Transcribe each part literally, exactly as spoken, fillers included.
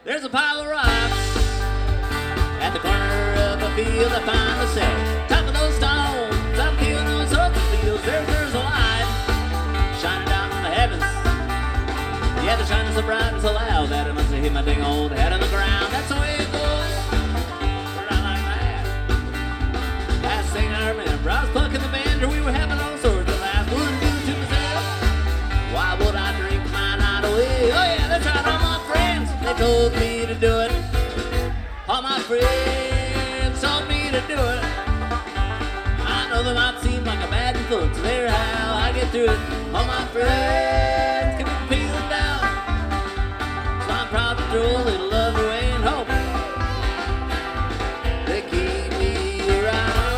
There's a pile of rocks at the corner of a field. I find myself top of those stones. I'm feeling all sorts of feels. There's, there's a light shining down from the heavens. Yeah, they're shining so bright and so loud that it must have hit my dang old head on the ground. That's the way it goes. But I like that. Last thing I remember, I was plucking the banjo. We were having all sorts of laughs. Wouldn't do to myself. Why would I drink my night away? Oh yeah, that's right, all my friends, they told me to do it. All my friends told me to do it. I know that might seem like a bad influence. They're how I get through it. All my friends keep me feeling down. So I'm proud to throw a little love away and hope they keep me around.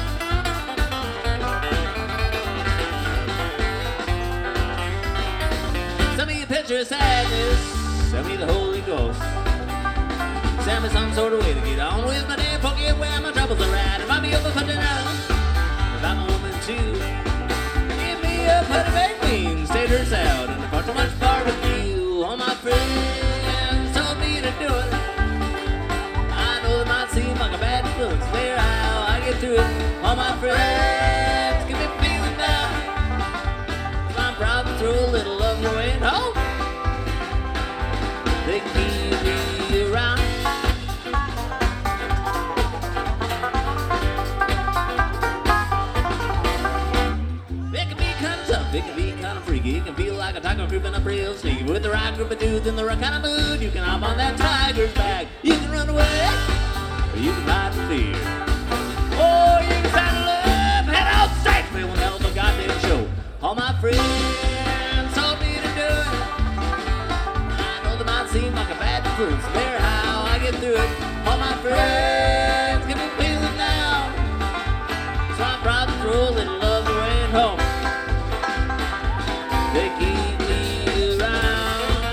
Send me a picture of sadness. Send me the Holy Ghost. Send me some sort of way to get on with my day. Forget where my troubles are at. It might be over for dinner. If I'm a woman too, give me a put of baked beans, taters out, and far too much barbecue. All my friends told me to do it. I know it might seem like a bad influence. They're how I get through it. All my friends give me feeling down. So I'm proud to throw a little love your way and hope they keep me around. It can be kind of freaky. It can feel like a tiger creeping up real sneaky. With the right group of dudes in the right kind of mood, you can hop on that tiger's back. You can run away, or you can hide in fear. Or you can saddle up, head out straight. Play one hell of a goddamn show. All my friends told me to do it. I know that might seem like a bad influence. They're how I get through it. All my friends give me feeling now. So I'm proud to throw a little love away and home. They keep me around.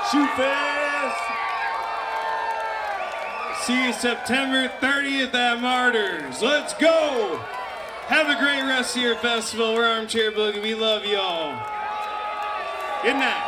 Shoe Fest. See you September thirtieth at Martyrs. Let's go. Have a great rest of your festival. We're Armchair Boogie. We love y'all. Good night.